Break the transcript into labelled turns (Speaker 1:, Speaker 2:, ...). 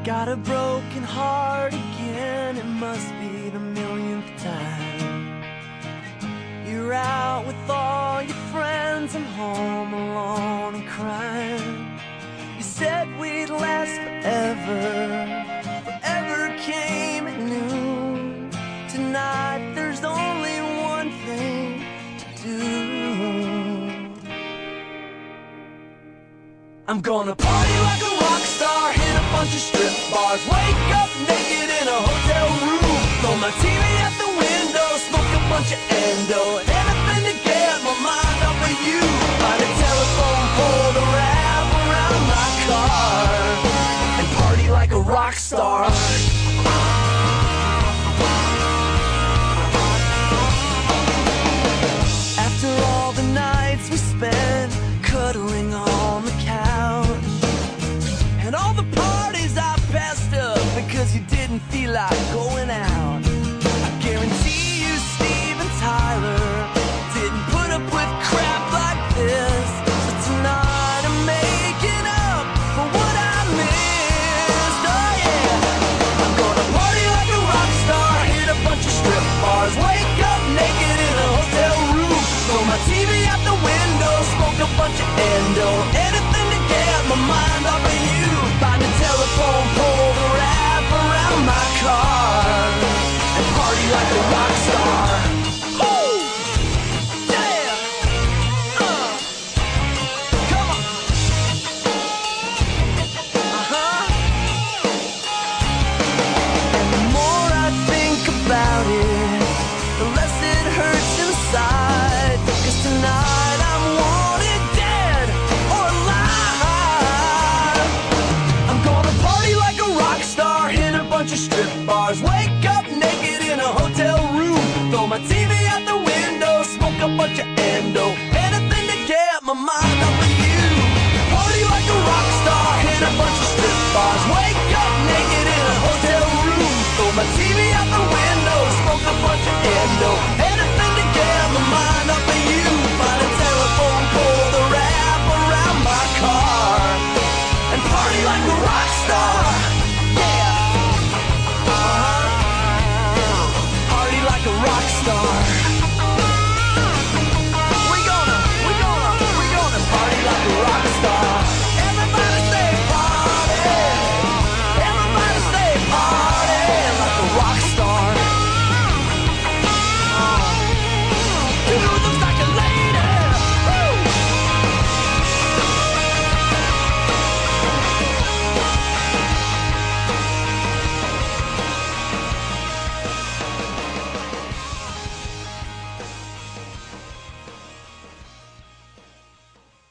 Speaker 1: Got a broken heart again, it must be the millionth time. You're out with all your friends, I'm home alone and crying. You said we'd last forever, forever came at noon. Tonight there's only one thing to do. I'm gonna party like a rock star, hit a bunch of strip bars, wake up naked in a hotel room, throw my TV out the window, smoke a bunch of endo, anything to get my mind off of you. Find a telephone pole to wrap around my car and party like a rock star. After all the nights we spent cuddling on the couch and all the parties I passed up because you didn't feel like going out, I guarantee you Steve and Tyler didn't put up with crap like this. So tonight I'm making up for what I missed. Oh yeah, I'm gonna party like a rock star, hit a bunch of strip bars, wake up naked in a hotel room, throw my TV out the window, smoke a bunch of endo, anything to get my mind off of you. Find a telephone pole to wrap around my car and party like a rock star. Woo! Yeah! Come on! And the more I think about it, the less it hurts inside. 'Cause tonight I'm wanted dead or alive. I'm gonna party like a rock star, hit a bunch of strip bars, wake up naked in a hotel room, throw my TV out the window, smoke a bunch of endo, anything to get my mind off of you. Party like a rock star, hit a bunch of strip bars, wake up naked in a hotel